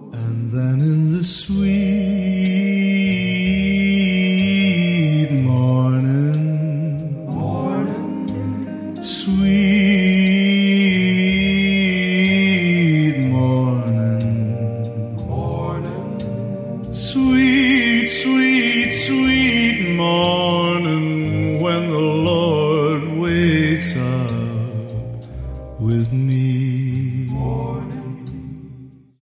And then in the sweet morning, sweet morning, sweet, sweet, sweet morning, when the Lord wakes up with me.